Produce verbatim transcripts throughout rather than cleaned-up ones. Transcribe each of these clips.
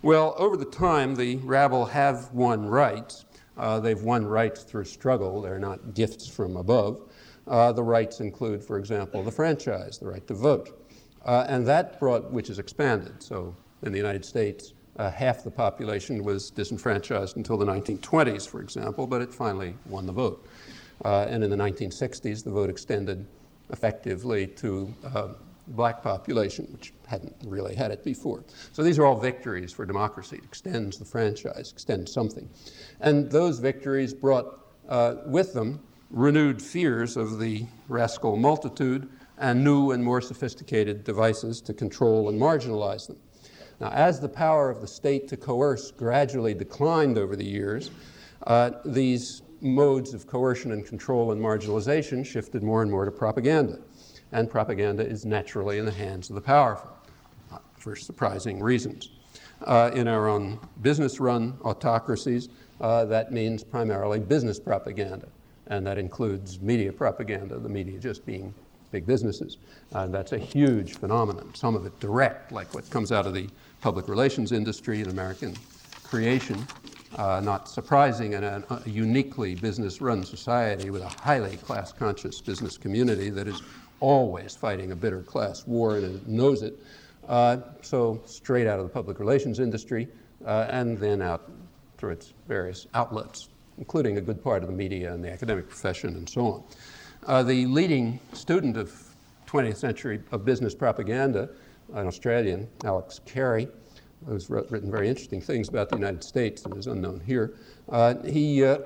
Well, over the time, the rabble have won rights. Uh, they've won rights through struggle. They're not gifts from above. Uh, the rights include, for example, the franchise, the right to vote. Uh, and that brought, which is expanded. So in the United States, uh, half the population was disenfranchised until the nineteen twenties, for example, but it finally won the vote. Uh, and in the nineteen sixties, the vote extended effectively to uh, black population, which hadn't really had it before. So these are all victories for democracy. It extends the franchise, extends something. And those victories brought uh, with them renewed fears of the rascal multitude and new and more sophisticated devices to control and marginalize them. Now, as the power of the state to coerce gradually declined over the years, uh, these modes of coercion and control and marginalization shifted more and more to propaganda. And propaganda is naturally in the hands of the powerful, not for surprising reasons. Uh, in our own business-run autocracies, uh, that means primarily business propaganda, and that includes media propaganda, the media just being big businesses. Uh, that's a huge phenomenon, some of it direct, like what comes out of the public relations industry in American creation. Uh, not surprising in a, a uniquely business-run society with a highly class-conscious business community that is always fighting a bitter class war and it knows it. Uh, so straight out of the public relations industry uh, and then out through its various outlets, including a good part of the media and the academic profession and so on. Uh, the leading student of twentieth century of business propaganda, an Australian, Alex Carey, who's written very interesting things about the United States and is unknown here. Uh, he uh,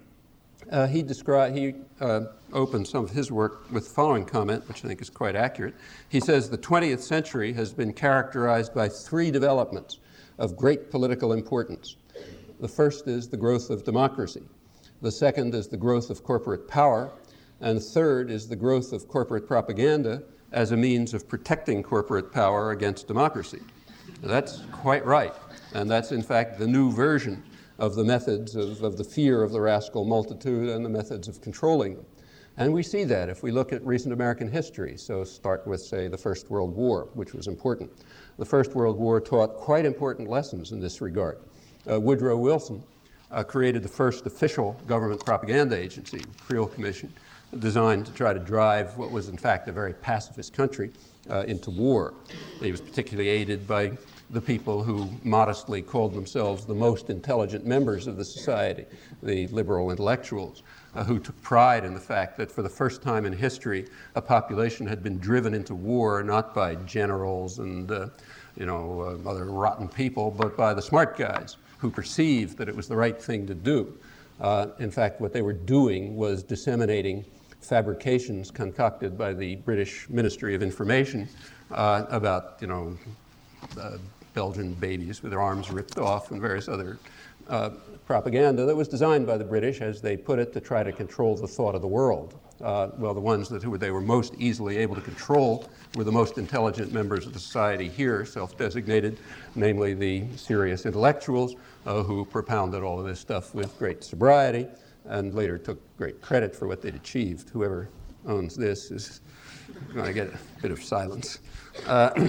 uh, he described he uh, opened some of his work with the following comment, which I think is quite accurate. He says the twentieth century has been characterized by three developments of great political importance. The first is the growth of democracy. The second is the growth of corporate power. And third is the growth of corporate propaganda as a means of protecting corporate power against democracy. Now, that's quite right. And that's, in fact, the new version of the methods of, of the fear of the rascal multitude and the methods of controlling them. And we see that if we look at recent American history. So start with, say, the First World War, which was important. The First World War taught quite important lessons in this regard. Uh, Woodrow Wilson uh, created the first official government propaganda agency, Creel Commission, designed to try to drive what was in fact a very pacifist country uh, into war. He was particularly aided by the people who modestly called themselves the most intelligent members of the society, the liberal intellectuals, uh, who took pride in the fact that for the first time in history, a population had been driven into war not by generals and uh, you know, uh, other rotten people, but by the smart guys who perceived that it was the right thing to do. Uh, in fact, what they were doing was disseminating fabrications concocted by the British Ministry of Information uh, about, you know, uh, Belgian babies with their arms ripped off and various other uh, propaganda that was designed by the British, as they put it, to try to control the thought of the world. Uh, well, the ones that who they were most easily able to control were the most intelligent members of the society here, self-designated, namely the serious intellectuals uh, who propounded all of this stuff with great sobriety and later took great credit for what they'd achieved. Whoever owns this is going to get a bit of silence. Uh,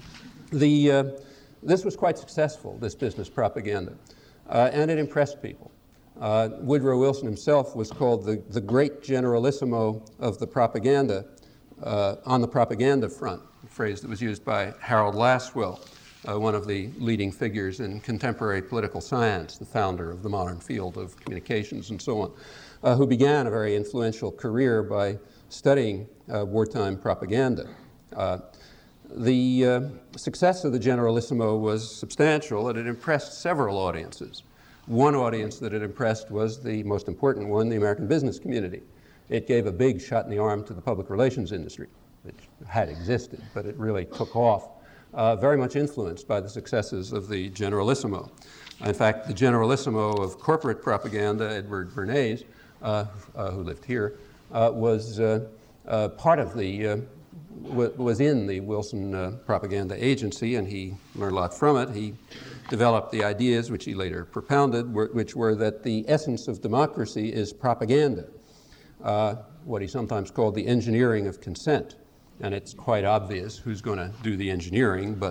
the, uh, this was quite successful, this business propaganda, uh, and it impressed people. Uh, Woodrow Wilson himself was called the, the great generalissimo of the propaganda, uh, on the propaganda front, a phrase that was used by Harold Lasswell, uh, one of the leading figures in contemporary political science, the founder of the modern field of communications and so on, uh, who began a very influential career by studying uh, wartime propaganda. Uh, the uh, success of the generalissimo was substantial, and it impressed several audiences. One audience that it impressed was the most important one, the American business community. It gave a big shot in the arm to the public relations industry, which had existed, but it really took off, uh, very much influenced by the successes of the generalissimo. In fact, the generalissimo of corporate propaganda, Edward Bernays, uh, uh, who lived here, uh, was uh, uh, part of the, uh, w- was in the Wilson uh, propaganda agency, and he learned a lot from it. He developed the ideas, which he later propounded, were, which were that the essence of democracy is propaganda, uh, what he sometimes called the engineering of consent. And it's quite obvious who's going to do the engineering, but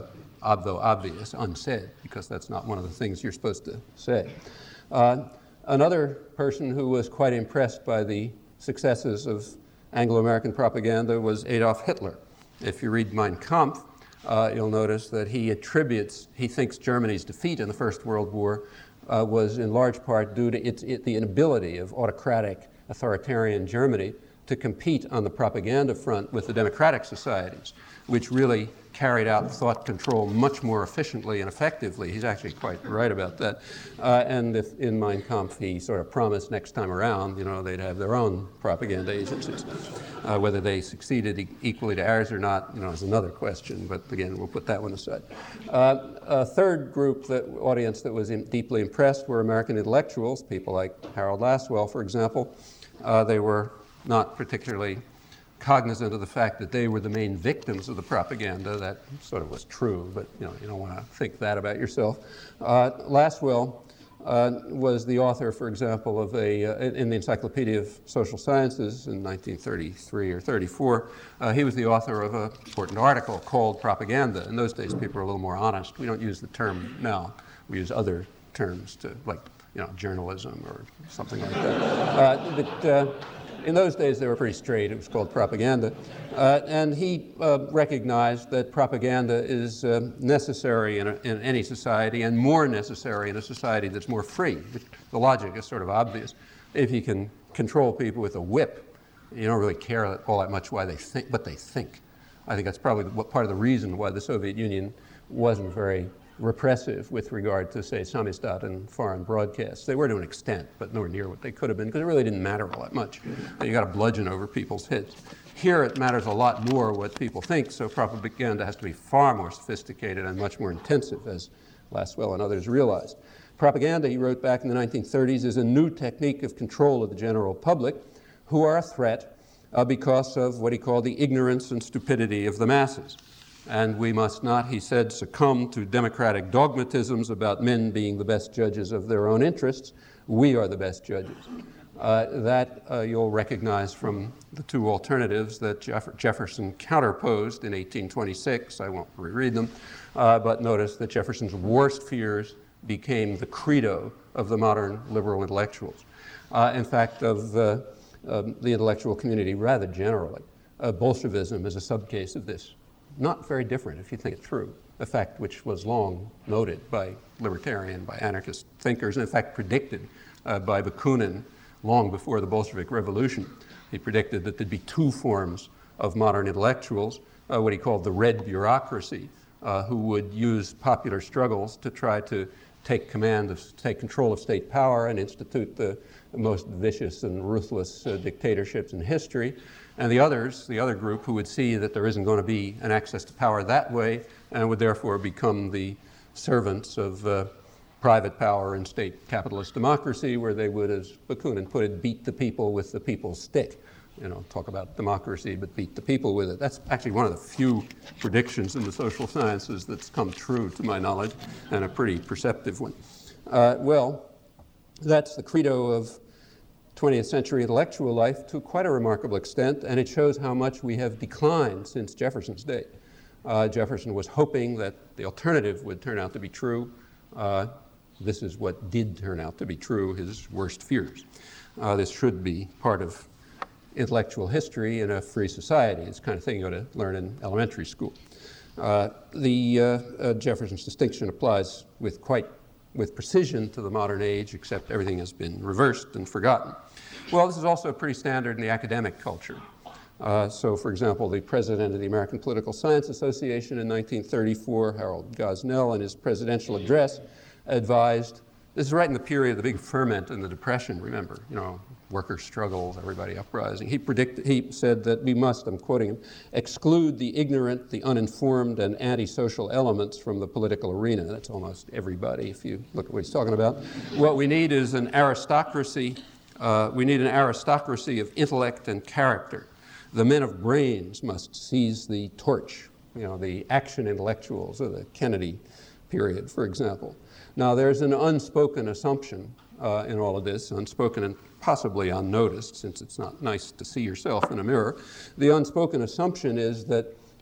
though obvious, unsaid, because that's not one of the things you're supposed to say. Uh, another person who was quite impressed by the successes of Anglo-American propaganda was Adolf Hitler. If you read Mein Kampf, uh, you'll notice that he attributes, he thinks Germany's defeat in the First World War uh, was in large part due to its, it, the inability of autocratic, authoritarian Germany to compete on the propaganda front with the democratic societies, which really carried out thought control much more efficiently and effectively. He's actually quite right about that. Uh, and if in Mein Kampf, he sort of promised next time around, you know, they'd have their own propaganda agencies. Uh, whether they succeeded e- equally to ours or not, you know, is another question. But again, we'll put that one aside. Uh, a third group, that audience that was in, deeply impressed were American intellectuals, people like Harold Lasswell, for example. Uh, they were not particularly cognizant of the fact that they were the main victims of the propaganda. That sort of was true, but you know, you don't want to think that about yourself. Uh, Lasswell uh, was the author, for example, of a, uh, in the Encyclopedia of Social Sciences in nineteen thirty-three or thirty-four, uh, he was the author of an important article called Propaganda. In those days, people were a little more honest. We don't use the term now. We use other terms to, like, you know, journalism or something like that. Uh, but, uh, In those days, they were pretty straight. It was called propaganda. Uh, and he uh, recognized that propaganda is uh, necessary in, a, in any society, and more necessary in a society that's more free. The logic is sort of obvious. If you can control people with a whip, you don't really care all that much why they think, what they think. I think that's probably part of the reason why the Soviet Union wasn't very repressive with regard to, say, samizdat and foreign broadcasts. They were to an extent, but nowhere near what they could have been, because it really didn't matter all that much. You got to bludgeon over people's heads. Here it matters a lot more what people think, so propaganda has to be far more sophisticated and much more intensive, as Lasswell and others realized. Propaganda, he wrote back in the nineteen thirties, is a new technique of control of the general public, who are a threat uh, because of what he called the ignorance and stupidity of the masses. And we must not, he said, succumb to democratic dogmatisms about men being the best judges of their own interests. We are the best judges. Uh, that uh, you'll recognize from the two alternatives that Jeff- Jefferson counterposed in eighteen twenty-six. I won't reread them, uh, but notice that Jefferson's worst fears became the credo of the modern liberal intellectuals. Uh, in fact, of uh, um, the intellectual community rather generally. Uh, Bolshevism is a subcase of this. Not very different if you think it through, a fact which was long noted by libertarian, by anarchist thinkers, and in fact predicted uh, by Bakunin long before the Bolshevik Revolution. He predicted that there'd be two forms of modern intellectuals, uh, what he called the red bureaucracy, uh, who would use popular struggles to try to take command of, take control of state power and institute the most vicious and ruthless uh, dictatorships in history. And the others, the other group, who would see that there isn't going to be an access to power that way and would therefore become the servants of uh, private power in state capitalist democracy, where they would, as Bakunin put it, beat the people with the people's stick. You know, talk about democracy, but beat the people with it. That's actually one of the few predictions in the social sciences that's come true, to my knowledge, and a pretty perceptive one. Uh, well, that's the credo of twentieth century intellectual life to quite a remarkable extent, and it shows how much we have declined since Jefferson's day. Uh, Jefferson was hoping that the alternative would turn out to be true. Uh, this is what did turn out to be true, his worst fears. Uh, this should be part of intellectual history in a free society. It's the kind of thing you ought to learn in elementary school. Uh, the uh, uh, Jefferson's distinction applies with quite with precision to the modern age, except everything has been reversed and forgotten. Well, this is also pretty standard in the academic culture. Uh, so, for example, the president of the American Political Science Association in nineteen thirty-four, Harold Gosnell, in his presidential address, advised, this is right in the period of the big ferment in the Depression, remember, you know, worker struggles, everybody uprising. He predicted, he said that we must, I'm quoting him, exclude the ignorant, the uninformed, and antisocial elements from the political arena. That's almost everybody, if you look at what he's talking about. What we need is an aristocracy, uh, we need an aristocracy of intellect and character. The men of brains must seize the torch, you know, the action intellectuals of the Kennedy period, for example. Now, there's an unspoken assumption uh, in all of this, unspoken and possibly unnoticed, since it's not nice to see yourself in a mirror. The unspoken assumption is that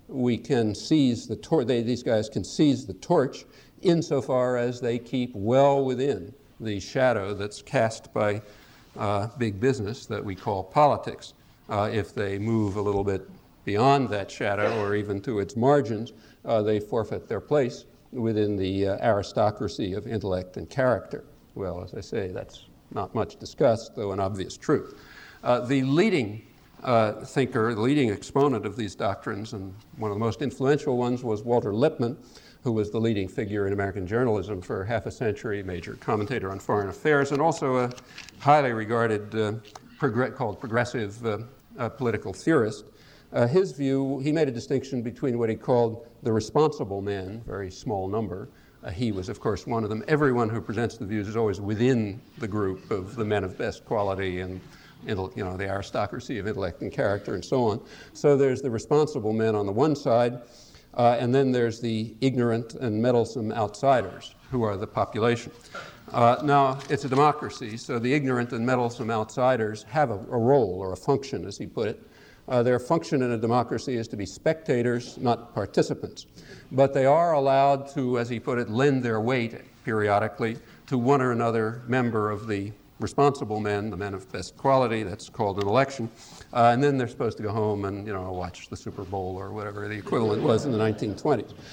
we can seize the torch, these guys can seize the torch insofar as they keep well within the shadow that's cast by uh, big business that we call politics. Uh, if they move a little bit beyond that shadow or even to its margins, uh, they forfeit their place within the uh, aristocracy of intellect and character. Well, as I say, that's not much discussed, though an obvious truth. Uh, the leading uh, thinker, the leading exponent of these doctrines, and one of the most influential ones, was Walter Lippmann, who was the leading figure in American journalism for half a century, major commentator on foreign affairs, and also a highly regarded, uh, progr- called progressive uh, uh, political theorist. Uh, his view, he made a distinction between what he called the responsible men, very small number. Uh, he was, of course, one of them. Everyone who presents the views is always within the group of the men of best quality and, you know, the aristocracy of intellect and character and so on. So there's the responsible men on the one side, uh, and then there's the ignorant and meddlesome outsiders, who are the population. Uh, now, it's a democracy, so the ignorant and meddlesome outsiders have a, a role or a function, as he put it. Uh, their function in a democracy is to be spectators, not participants. But they are allowed to, as he put it, lend their weight periodically to one or another member of the responsible men, the men of best quality. That's called an election. Uh, and then they're supposed to go home and, you know, watch the Super Bowl or whatever the equivalent was in the nineteen twenties.